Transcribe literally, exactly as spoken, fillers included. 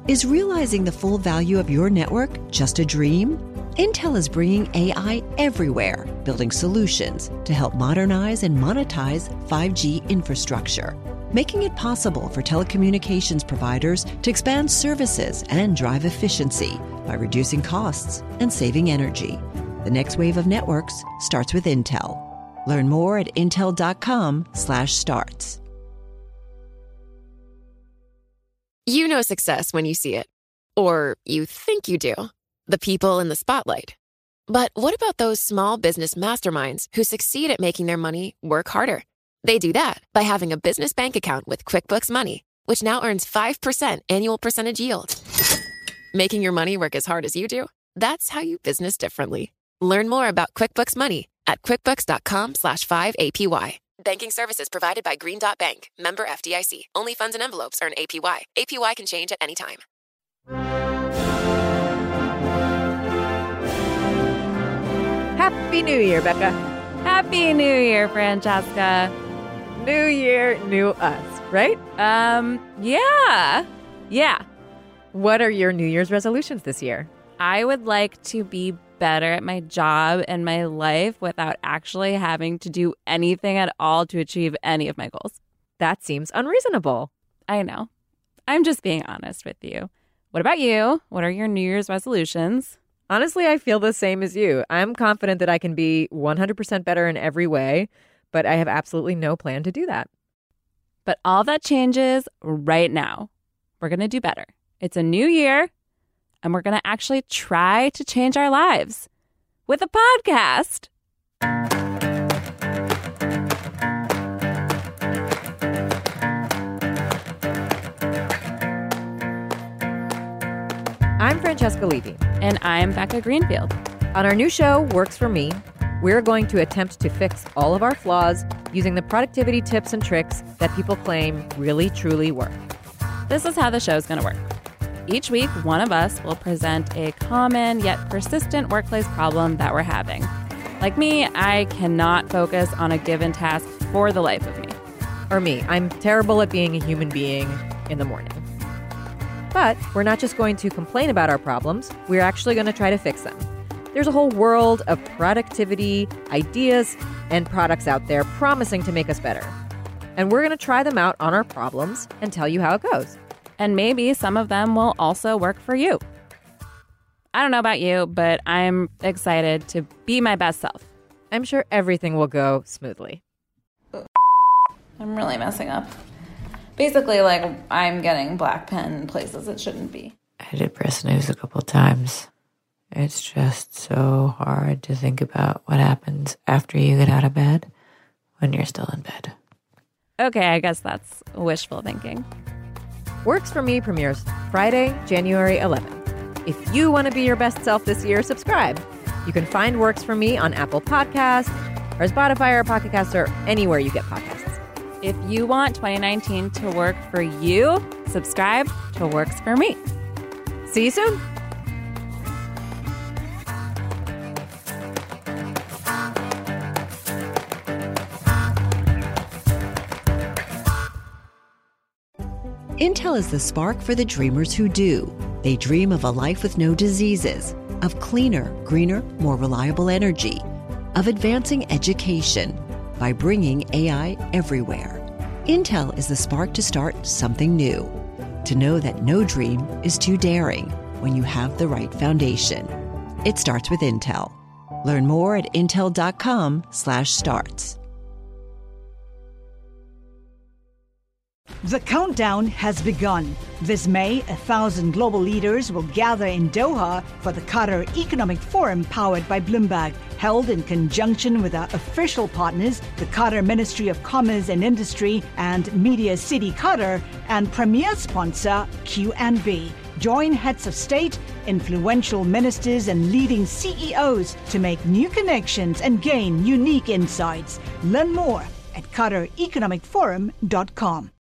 Is realizing the full value of your network just a dream? Intel is bringing A I everywhere, building solutions to help modernize and monetize five G infrastructure, making it possible for telecommunications providers to expand services and drive efficiency by reducing costs and saving energy. The next wave of networks starts with Intel. Learn more at intel.com slash starts. You know success when you see it. Or you think you do. The people in the spotlight. But what about those small business masterminds who succeed at making their money work harder? They do that by having a business bank account with QuickBooks Money, which now earns five percent annual percentage yield. Making your money work as hard as you do? That's how you business differently. Learn more about QuickBooks Money at quickbooks.com slash 5APY. Banking services provided by Green Dot Bank. Member F D I C. Only funds and envelopes earn A P Y. A P Y can change at any time. Happy New Year, Becca. Happy New Year, Francesca. New year, new us, right? Um, yeah. Yeah. What are your New Year's resolutions this year? I would like to be better at my job and my life without actually having to do anything at all to achieve any of my goals. That seems unreasonable. I know. I'm just being honest with you. What about you? What are your New Year's resolutions? Honestly, I feel the same as you. I'm confident that I can be one hundred percent better in every way, but I have absolutely no plan to do that. But all that changes right now. We're going to do better. It's a new year, and we're going to actually try to change our lives with a podcast. I'm Francesca Levy. And I'm Becca Greenfield. On our new show, Works For Me, we're going to attempt to fix all of our flaws using the productivity tips and tricks that people claim really, truly work. This is how the show's going to work. Each week, one of us will present a common yet persistent workplace problem that we're having. Like me, I cannot focus on a given task for the life of me. Or me, I'm terrible at being a human being in the morning. But we're not just going to complain about our problems, we're actually going to try to fix them. There's a whole world of productivity, ideas, and products out there promising to make us better. And we're going to try them out on our problems and tell you how it goes. And maybe some of them will also work for you. I don't know about you, but I'm excited to be my best self. I'm sure everything will go smoothly. I'm really messing up. Basically, like, I'm getting black pen in places it shouldn't be. I did press news a couple times. It's just so hard to think about what happens after you get out of bed when you're still in bed. Okay, I guess that's wishful thinking. Works For Me premieres Friday, January eleventh. If you want to be your best self this year, subscribe. You can find Works For Me on Apple Podcasts or Spotify or Pocket Casts or anywhere you get podcasts. If you want twenty nineteen to work for you, subscribe to Works For Me. See you soon. Intel is the spark for the dreamers who do. They dream of a life with no diseases, of cleaner, greener, more reliable energy, of advancing education by bringing A I everywhere. Intel is the spark to start something new, to know that no dream is too daring when you have the right foundation. It starts with Intel. Learn more at intel.com slash starts. The countdown has begun. This May, a thousand global leaders will gather in Doha for the Qatar Economic Forum powered by Bloomberg, held in conjunction with our official partners, the Qatar Ministry of Commerce and Industry and Media City Qatar, and premier sponsor Q N B. Join heads of state, influential ministers, and leading C E Os to make new connections and gain unique insights. Learn more at qatar economic forum dot com.